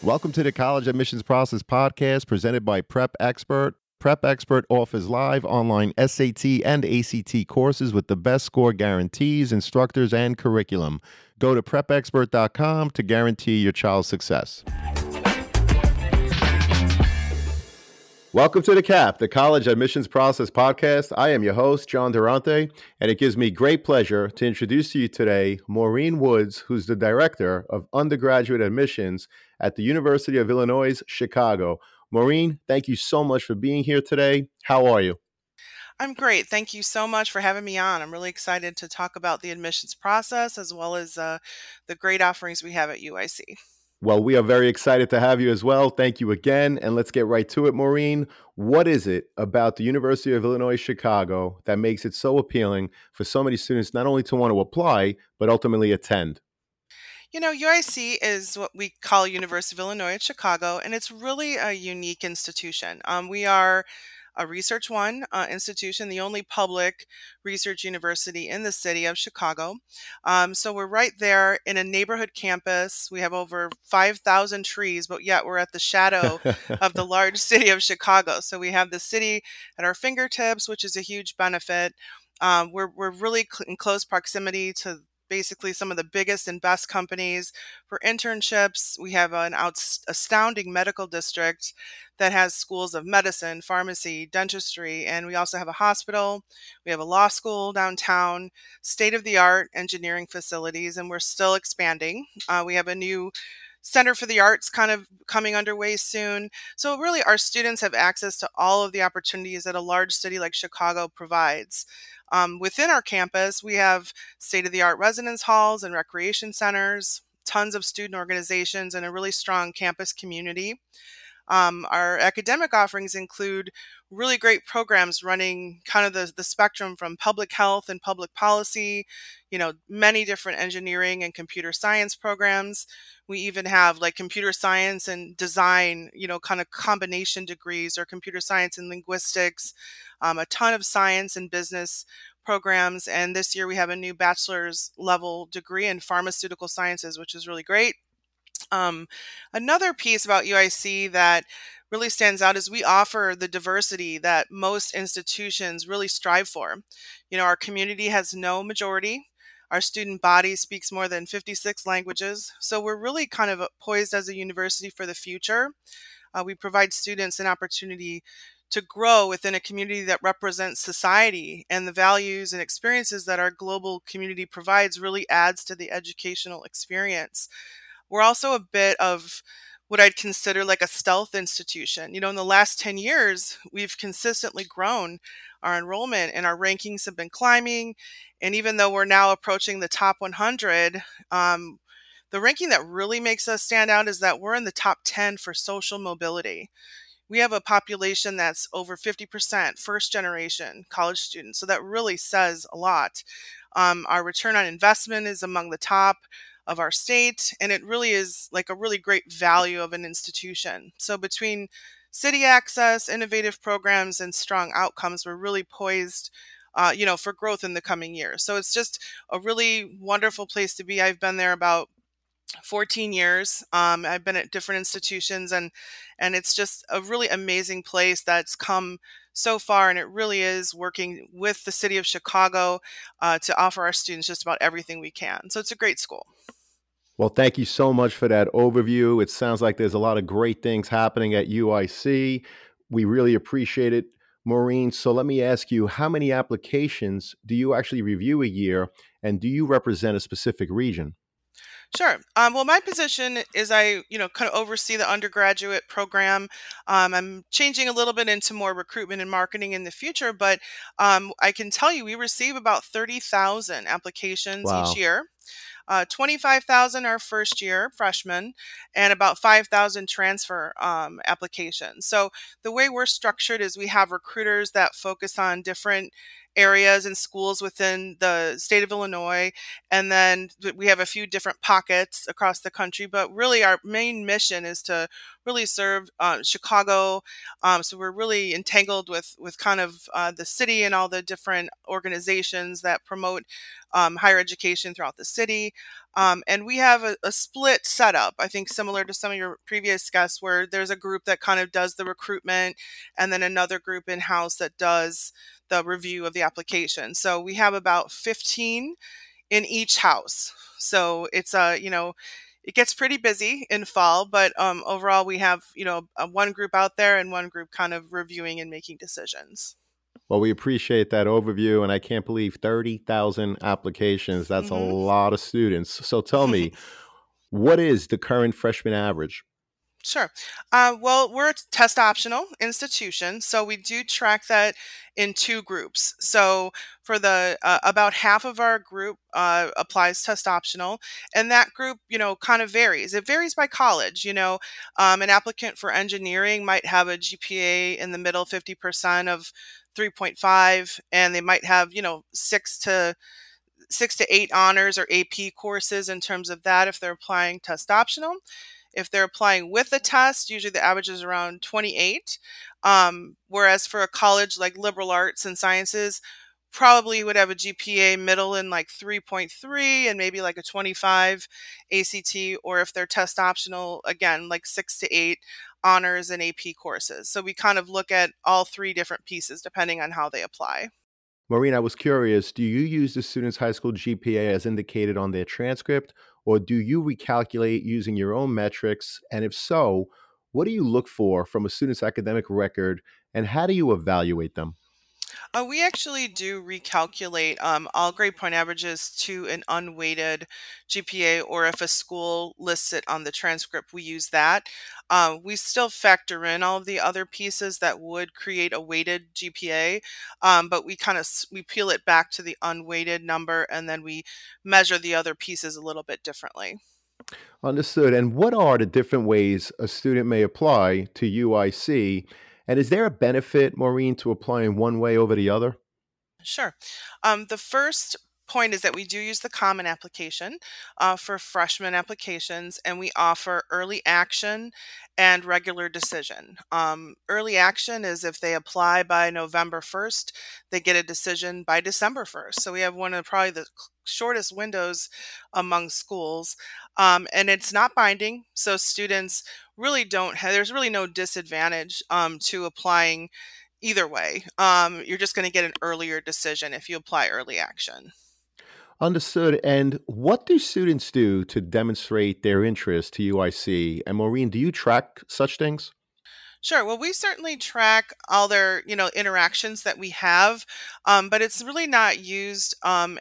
Welcome to the College Admissions Process Podcast presented by Prep Expert. Prep Expert offers live online SAT and ACT courses with the best score guarantees, instructors, and curriculum. Go to prepexpert.com to guarantee your child's success. Welcome to the CAP, the College Admissions Process Podcast. I am your host, John Durante, and it gives me great pleasure to introduce to you today Maureen Woods, who's the Director of Undergraduate Admissions at the University of Illinois, Chicago. Maureen, thank you so much for being here today. How are you? I'm great. Thank you so much for having me on. I'm really excited to talk about the admissions process as well as the great offerings we have at UIC. Well, we are very excited to have you as well. Thank you again. And let's get right to it, Maureen. What is it about the University of Illinois Chicago that makes it so appealing for so many students not only to want to apply, but ultimately attend? UIC is what we call University of Illinois at Chicago, and it's really a unique institution. We are a Research One institution, the only public research university in the city of Chicago. So we're right there in a neighborhood campus. We have over 5,000 trees, but yet we're at the shadow of the large city of Chicago. So we have the city at our fingertips, which is a huge benefit. We're really in close proximity to basically some of the biggest and best companies for internships. We have an astounding medical district that has schools of medicine, pharmacy, dentistry, and we also have a hospital. We have a law school downtown, state of the art engineering facilities, and we're still expanding. We have a new Center for the Arts kind of coming underway soon. So, really, our students have access to all of the opportunities that a large city like Chicago provides. Within our campus, we have state of the art residence halls and recreation centers, tons of student organizations, and a really strong campus community. Our academic offerings include really great programs running kind of the spectrum from public health and public policy, many different engineering and computer science programs. We even have like computer science and design, kind of combination degrees or computer science and linguistics, a ton of science and business programs. And this year we have a new bachelor's level degree in pharmaceutical sciences, which is really great. Um, Another piece about UIC that really stands out is we offer the diversity that most institutions really strive for. Our community has no majority. Our student body speaks more than 56 languages. So we're really kind of poised as a university for the future. We provide students an opportunity to grow within a community that represents society, and the values and experiences that our global community provides really adds to the educational experience. We're also a bit of what I'd consider like a stealth institution. In the last 10 years, we've consistently grown our enrollment and our rankings have been climbing. And even though we're now approaching the top 100, the ranking that really makes us stand out is that we're in the top 10 for social mobility. We have a population that's over 50% first generation college students. So that really says a lot. Our return on investment is among the top of our state, and it really is like a really great value of an institution. So between city access, innovative programs, and strong outcomes, we're really poised, for growth in the coming years. So it's just a really wonderful place to be. I've been there about 14 years. I've been at different institutions, and it's just a really amazing place that's come so far, and it really is working with the city of Chicago to offer our students just about everything we can. So it's a great school. Well, thank you so much for that overview. It sounds like there's a lot of great things happening at UIC. We really appreciate it, Maureen. So let me ask you, how many applications do you actually review a year, and do you represent a specific region? Sure. Well, my position is kind of oversee the undergraduate program. I'm changing a little bit into more recruitment and marketing in the future, but I can tell you we receive about 30,000 applications each Wow. year. 25,000 our first year freshmen, and about 5,000 transfer applications. So the way we're structured is we have recruiters that focus on different areas and schools within the state of Illinois, and then we have a few different pockets across the country. But really, our main mission is to really serve Chicago. So we're really entangled with kind of the city and all the different organizations that promote higher education throughout the city. And we have a split setup, I think similar to some of your previous guests, where there's a group that kind of does the recruitment and then another group in house that does the review of the application. So we have about 15 in each house. So it's it gets pretty busy in fall, but overall we have one group out there and one group kind of reviewing and making decisions. Well, we appreciate that overview, and I can't believe 30,000 applications. That's a Hmm. lot of students. So tell me, what is the current freshman average? Sure. Well, we're a test optional institution, so we do track that in two groups. So for the about half of our group applies test optional, and that group, kind of varies. It varies by college. An applicant for engineering might have a GPA in the middle 50% of 3.5, and they might have six to eight honors or AP courses in terms of that if they're applying test optional. If they're applying with a test, usually the average is around 28. Whereas for a college like liberal arts and sciences, probably would have a GPA middle in like 3.3 and maybe like a 25 ACT, or if they're test optional, again, like six to eight honors and AP courses. So we kind of look at all three different pieces depending on how they apply. Maureen, I was curious, do you use the student's high school GPA as indicated on their transcript, or do you recalculate using your own metrics? And if so, what do you look for from a student's academic record, and how do you evaluate them? We actually do recalculate all grade point averages to an unweighted GPA, or if a school lists it on the transcript, we use that. We still factor in all of the other pieces that would create a weighted GPA, but we kind of we peel it back to the unweighted number, and then we measure the other pieces a little bit differently. Understood. And what are the different ways a student may apply to UIC? And is there a benefit, Maureen, to applying one way over the other? Sure. The first point is that we do use the common application for freshman applications, and we offer early action and regular decision. Early action is if they apply by November 1st, they get a decision by December 1st. So we have one of probably the shortest windows among schools, and it's not binding. So students really don't have, there's really no disadvantage to applying either way. You're just going to get an earlier decision if you apply early action. Understood. And what do students do to demonstrate their interest to UIC? And Maureen, do you track such things? Sure. Well, we certainly track all their, interactions that we have, but it's really not used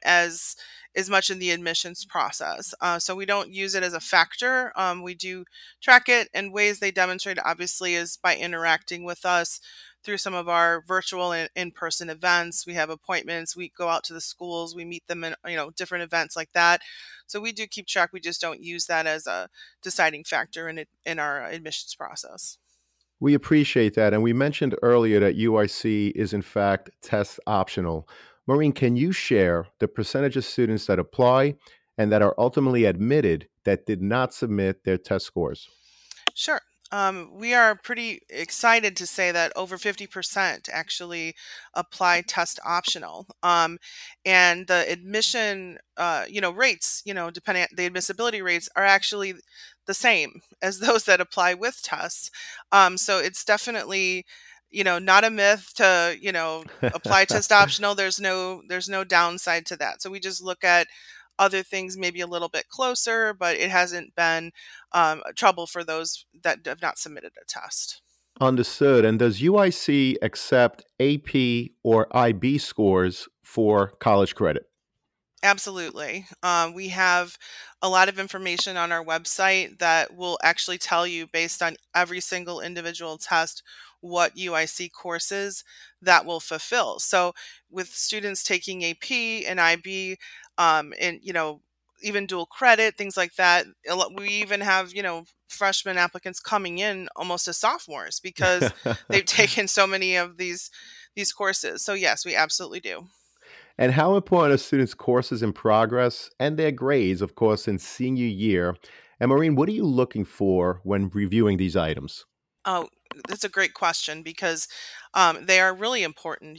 as much in the admissions process. So we don't use it as a factor. We do track it, and ways they demonstrate it, obviously, is by interacting with us through some of our virtual and in-person events. We have appointments. We go out to the schools. We meet them in, different events like that. So we do keep track. We just don't use that as a deciding factor in our admissions process. We appreciate that. And we mentioned earlier that UIC is, in fact, test optional. Maureen, can you share the percentage of students that apply and that are ultimately admitted that did not submit their test scores? Sure. We are pretty excited to say that over 50% actually apply test optional. And the admission, rates, depending the admissibility rates are actually the same as those that apply with tests. So it's definitely, not a myth to, apply test optional. There's no downside to that. So we just look at other things maybe a little bit closer, but it hasn't been trouble for those that have not submitted a test. Understood. And does UIC accept AP or IB scores for college credit? Absolutely. We have a lot of information on our website that will actually tell you, based on every single individual test, what UIC courses that will fulfill. So, with students taking AP and IB, and even dual credit, things like that, we even have freshman applicants coming in almost as sophomores because they've taken so many of these courses. So, yes, we absolutely do. And how important are students' courses in progress and their grades, of course, in senior year? And Maureen, what are you looking for when reviewing these items? Oh, that's a great question because they are really important.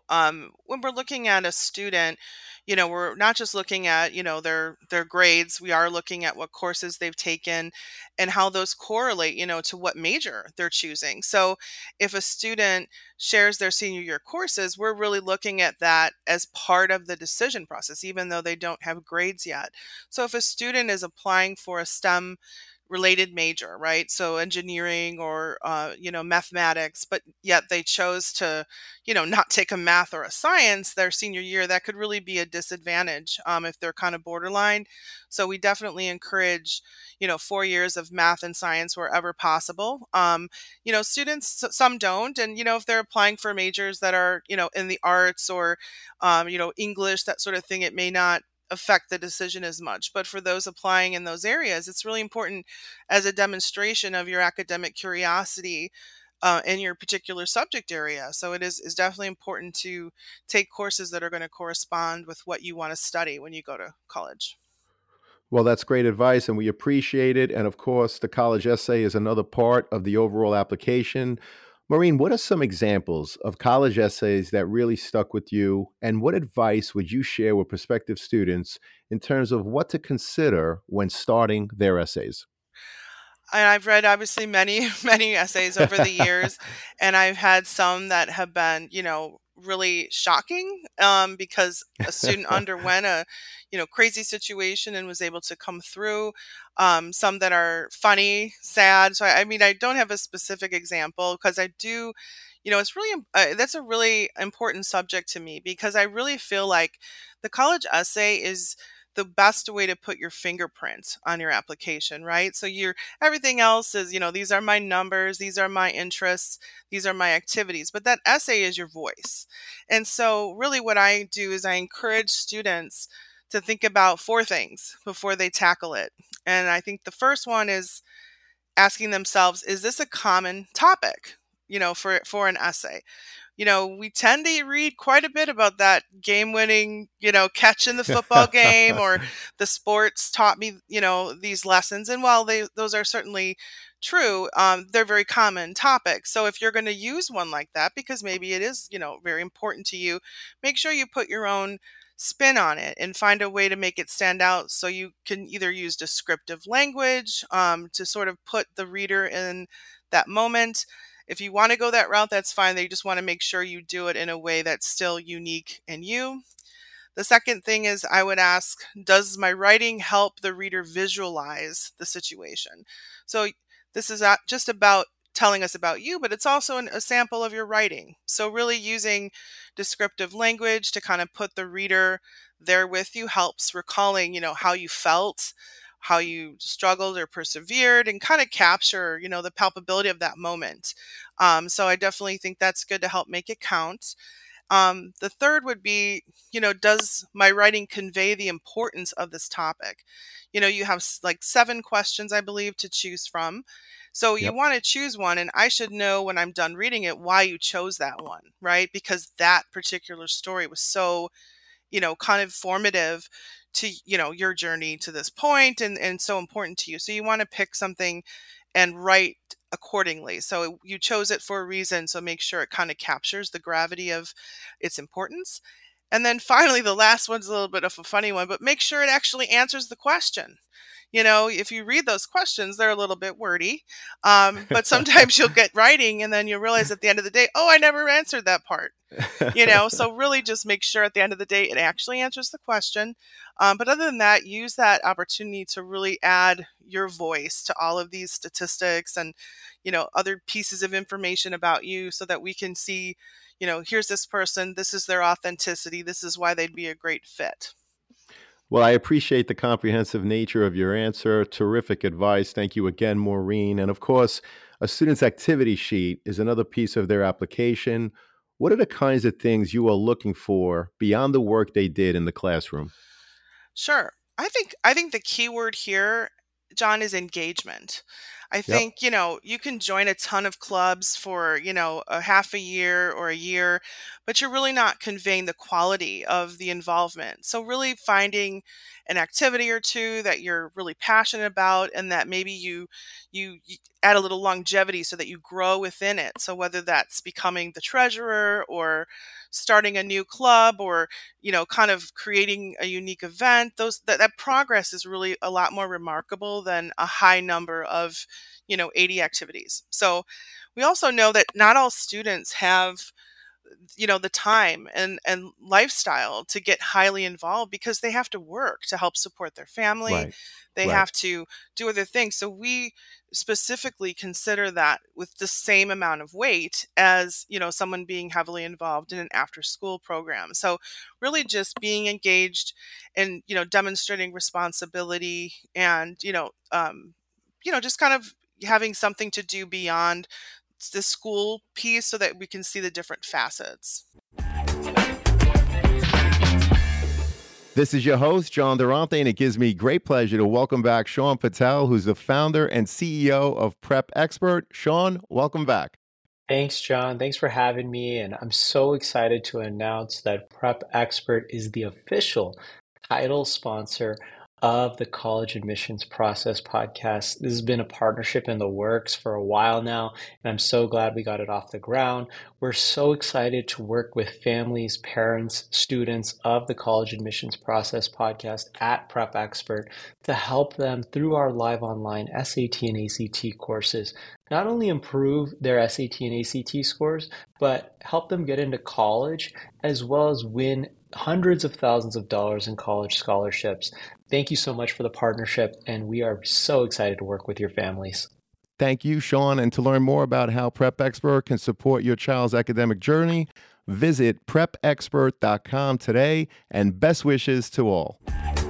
When we're looking at a student, we're not just looking at their grades. We are looking at what courses they've taken and how those correlate, to what major they're choosing. So, if a student shares their senior year courses, we're really looking at that as part of the decision process, even though they don't have grades yet. So, if a student is applying for a STEM related major, right? So engineering or mathematics, but yet they chose to, not take a math or a science their senior year. That could really be a disadvantage if they're kind of borderline. So we definitely encourage, 4 years of math and science wherever possible. Students some don't, and if they're applying for majors that are in the arts or English, that sort of thing, it may not affect the decision as much. But for those applying in those areas, it's really important as a demonstration of your academic curiosity in your particular subject area. So it is definitely important to take courses that are going to correspond with what you want to study when you go to college. Well, that's great advice, and we appreciate it. And of course, the college essay is another part of the overall application. Maureen, what are some examples of college essays that really stuck with you? And what advice would you share with prospective students in terms of what to consider when starting their essays? And I've read obviously many, many essays over the years, and I've had some that have been, really shocking because a student underwent a, crazy situation and was able to come through. Some that are funny, sad. So I mean, I don't have a specific example because I do, it's really that's a really important subject to me because I really feel like the college essay is the best way to put your fingerprint on your application, right? So you're everything else is, these are my numbers, these are my interests, these are my activities, but that essay is your voice. And so, really, what I do is I encourage students to think about four things before they tackle it. And I think the first one is asking themselves, is this a common topic, for an essay? We tend to read quite a bit about that game winning, catch in the football game or the sports taught me, these lessons. And while those are certainly true, they're very common topics. So if you're going to use one like that, because maybe it is, very important to you, make sure you put your own spin on it and find a way to make it stand out. So you can either use descriptive language to sort of put the reader in that moment. If you want to go that route, that's fine. They just want to make sure you do it in a way that's still unique in you. The second thing is I would ask, does my writing help the reader visualize the situation? So this is not just about telling us about you, but it's also a sample of your writing. So really using descriptive language to kind of put the reader there with you helps recalling, how you felt, how you struggled or persevered, and kind of capture, the palpability of that moment. So I definitely think that's good to help make it count. The third would be, does my writing convey the importance of this topic? You have like 7 questions, I believe, to choose from. So you Yep. want to choose one, and I should know when I'm done reading it why you chose that one, right? Because that particular story was so, kind of formative to, your journey to this point and so important to you. So you want to pick something and write accordingly. So you chose it for a reason. So make sure it kind of captures the gravity of its importance. And then finally, the last one's a little bit of a funny one, but make sure it actually answers the question. If you read those questions, they're a little bit wordy. But sometimes you'll get writing and then you'll realize at the end of the day, oh, I never answered that part. So really just make sure at the end of the day it actually answers the question. But other than that, use that opportunity to really add your voice to all of these statistics and other pieces of information about you so that we can see, here's this person, this is their authenticity, this is why they'd be a great fit. Well, I appreciate the comprehensive nature of your answer. Terrific advice. Thank you again, Maureen. And of course, a student's activity sheet is another piece of their application. What are the kinds of things you are looking for beyond the work they did in the classroom? Sure. I think the key word here, John, is engagement. I Yep. think, you can join a ton of clubs for, a half a year or a year, but you're really not conveying the quality of the involvement. So, really finding an activity or two that you're really passionate about and that maybe you add a little longevity so that you grow within it. So, whether that's becoming the treasurer or starting a new club or, kind of creating a unique event, that progress is really a lot more remarkable than a high number of 80 activities. So we also know that not all students have the time and lifestyle to get highly involved because they have to work to help support their family. Right. They Right. have to do other things. So we specifically consider that with the same amount of weight as someone being heavily involved in an after school program. So really just being engaged and demonstrating responsibility and just kind of having something to do beyond the school piece so that we can see the different facets. This is your host, John Durante, and it gives me great pleasure to welcome back Sean Patel, who's the founder and CEO of Prep Expert. Sean, welcome back. Thanks, John. Thanks for having me. And I'm so excited to announce that Prep Expert is the official title sponsor of the College Admissions Process podcast. This has been a partnership in the works for a while now, and I'm so glad we got it off the ground. We're so excited to work with families, parents, students of the College Admissions Process podcast at Prep Expert to help them through our live online SAT and ACT courses not only improve their SAT and ACT scores, but help them get into college as well as win hundreds of thousands of dollars in college scholarships. Thank you so much for the partnership, and we are so excited to work with your families. Thank you, Sean. And to learn more about how Prep Expert can support your child's academic journey, visit prepexpert.com today, and best wishes to all.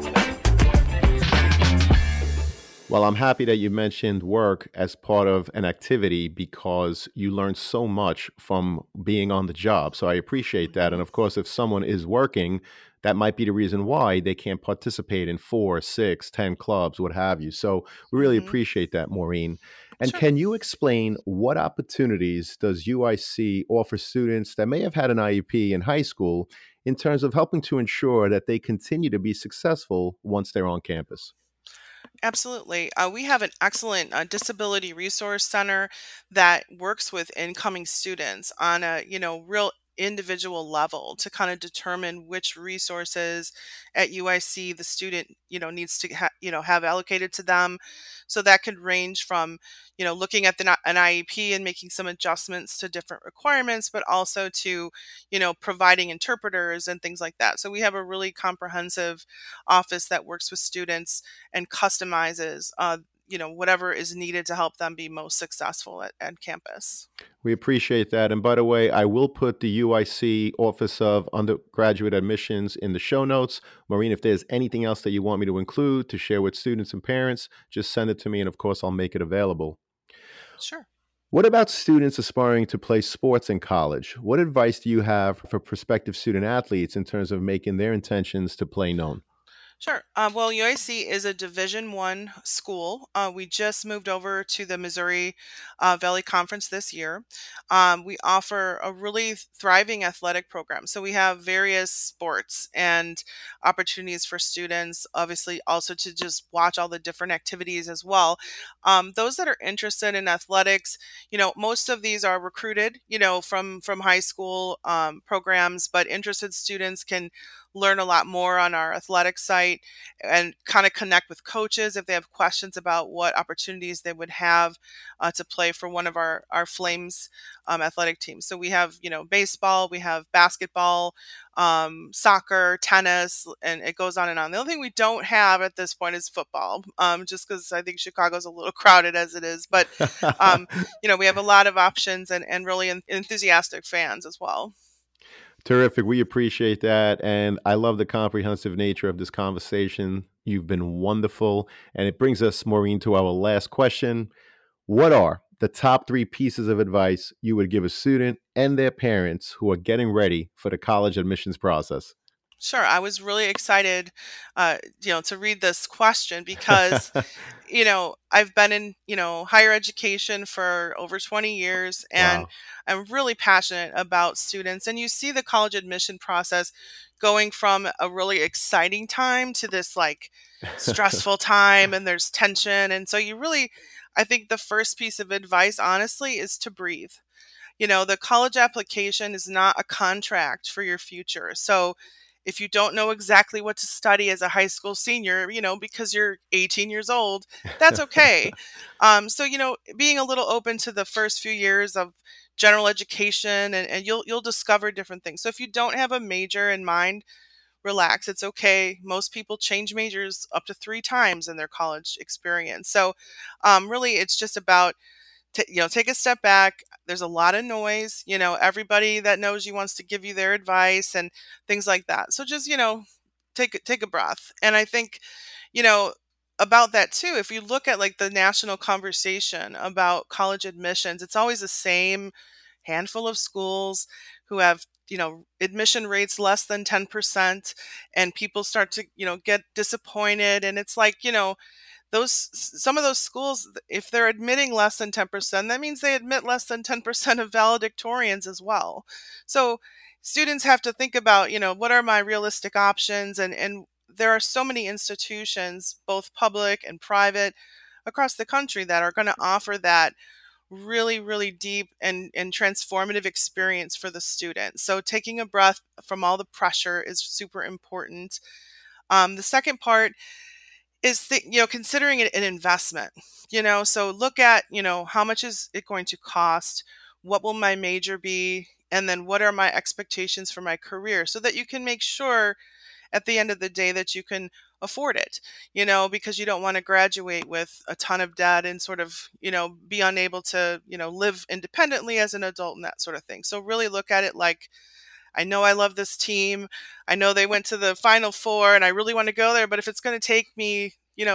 Well, I'm happy that you mentioned work as part of an activity because you learn so much from being on the job. So I appreciate that. And Mhm. of course, if someone is working, that might be the reason why they can't participate in 4, 6, 10 clubs, what have you. So we really Mhm. appreciate that, Maureen. And Sure. can you explain what opportunities does UIC offer students that may have had an IEP in high school in terms of helping to ensure that they continue to be successful once they're on campus? Absolutely. We have an excellent disability resource center that works with incoming students on a, real individual level to kind of determine which resources at UIC the student, needs to have allocated to them. So that could range from, looking at an IEP and making some adjustments to different requirements, but also to, providing interpreters and things like that. So we have a really comprehensive office that works with students and customizes whatever is needed to help them be most successful at campus. We appreciate that. And by the way, I will put the UIC Office of Undergraduate Admissions in the show notes. Maureen, if there's anything else that you want me to include to share with students and parents, just send it to me. And of course, I'll make it available. Sure. What about students aspiring to play sports in college? What advice do you have for prospective student athletes in terms of making their intentions to play known? Sure. Well, UIC is a Division I school. We just moved over to the Missouri Valley Conference this year. We offer a really thriving athletic program. So we have various sports and opportunities for students, obviously, also to just watch all the different activities as well. Those that are interested in athletics, most of these are recruited, from high school programs, but interested students can learn a lot more on our athletic site and kind of connect with coaches if they have questions about what opportunities they would have to play for one of our Flames athletic teams. So we have, baseball, we have basketball, soccer, tennis, and it goes on and on. The only thing we don't have at this point is football, just because I think Chicago's a little crowded as it is. But, um, we have a lot of options and really enthusiastic fans as well. Terrific. We appreciate that. And I love the comprehensive nature of this conversation. You've been wonderful. And it brings us, Maureen, to our last question. What are the top 3 pieces of advice you would give a student and their parents who are getting ready for the college admissions process? Sure. I was really excited, to read this question because, I've been in, higher education for over 20 years, and Wow. I'm really passionate about students. And you see the college admission process going from a really exciting time to this like stressful time, and there's tension. And so I think the first piece of advice, honestly, is to breathe. The college application is not a contract for your future. So if you don't know exactly what to study as a high school senior, because you're 18 years old, that's okay. So, being a little open to the first few years of general education, and you'll discover different things. So if you don't have a major in mind, relax. It's okay. Most people change majors up to 3 times in their college experience. So really it's just about take a step back. There's a lot of noise. Everybody that knows you wants to give you their advice and things like that. So just, take a breath. And I think, you know, about that too, if you look at like the national conversation about college admissions, it's always the same handful of schools who have, admission rates less than 10%, and people start to, get disappointed. And it's like, some of those schools, if they're admitting less than 10%, that means they admit less than 10% of valedictorians as well. So students have to think about, what are my realistic options? And there are so many institutions, both public and private, across the country that are going to offer that really, really deep and transformative experience for the student. So taking a breath from all the pressure is super important. The second part is considering it an investment. So look at, how much is it going to cost, what will my major be, and then what are my expectations for my career, so that you can make sure at the end of the day that you can afford it, because you don't want to graduate with a ton of debt and sort of, be unable to, live independently as an adult and that sort of thing. So really look at it like, I know I love this team. I know they went to the Final Four and I really want to go there. But if it's going to take me,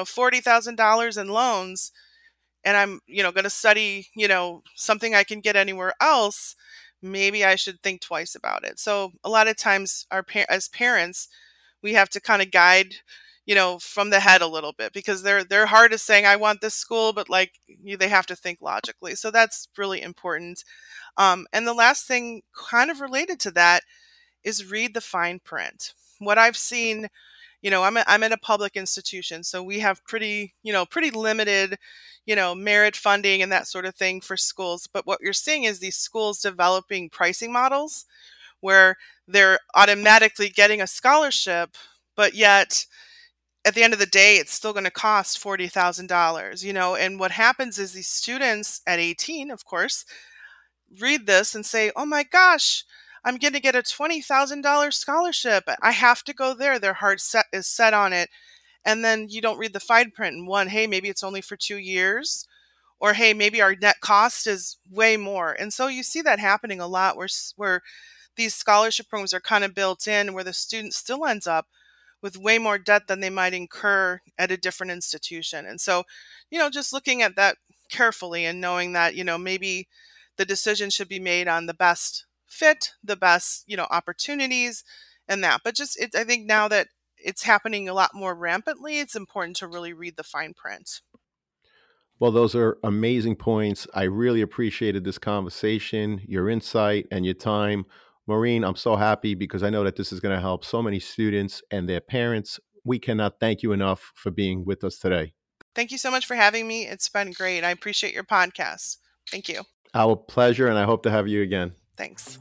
$40,000 in loans, and I'm, going to study, something I can get anywhere else, maybe I should think twice about it. So a lot of times, as parents, we have to kind of guide, from the head a little bit, because they're hard as saying I want this school, but like they have to think logically. So that's really important. And the last thing, kind of related to that, is read the fine print. What I've seen, I'm in a public institution, so we have pretty limited, merit funding and that sort of thing for schools. But what you're seeing is these schools developing pricing models where they're automatically getting a scholarship, but yet at the end of the day, it's still going to cost $40,000, and what happens is these students at 18, of course, read this and say, "Oh my gosh, I'm going to get a $20,000 scholarship. I have to go there." Their heart is set on it. And then you don't read the fine print, and one, hey, maybe it's only for 2 years, or hey, maybe our net cost is way more. And so you see that happening a lot, where these scholarship programs are kind of built in, where the student still ends up with way more debt than they might incur at a different institution. And so, just looking at that carefully and knowing that, maybe the decision should be made on the best fit, the best, opportunities, and that. But I think now that it's happening a lot more rampantly, it's important to really read the fine print. Well, those are amazing points. I really appreciated this conversation, your insight, and your time. Maureen, I'm so happy because I know that this is going to help so many students and their parents. We cannot thank you enough for being with us today. Thank you so much for having me. It's been great. I appreciate your podcast. Thank you. Our pleasure, and I hope to have you again. Thanks.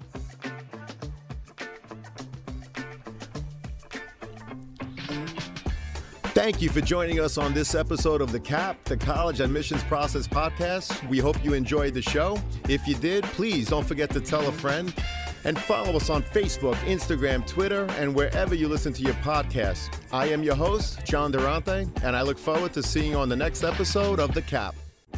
Thank you for joining us on this episode of The CAP, the College Admissions Process Podcast. We hope you enjoyed the show. If you did, please don't forget to tell a friend and follow us on Facebook, Instagram, Twitter, and wherever you listen to your podcast. I am your host, John Durante, and I look forward to seeing you on the next episode of The CAP.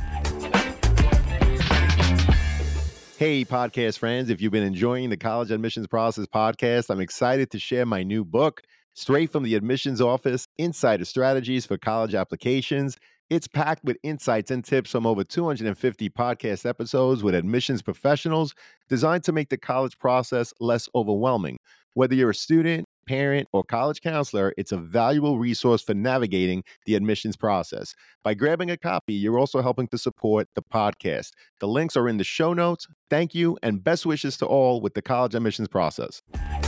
Hey, podcast friends, if you've been enjoying the College Admissions Process Podcast, I'm excited to share my new book, Straight from the Admissions Office, Insider Strategies for College Applications. It's packed with insights and tips from over 250 podcast episodes with admissions professionals, designed to make the college process less overwhelming. Whether you're a student, parent, or college counselor, it's a valuable resource for navigating the admissions process. By grabbing a copy, you're also helping to support the podcast. The links are in the show notes. Thank you, and best wishes to all with the college admissions process.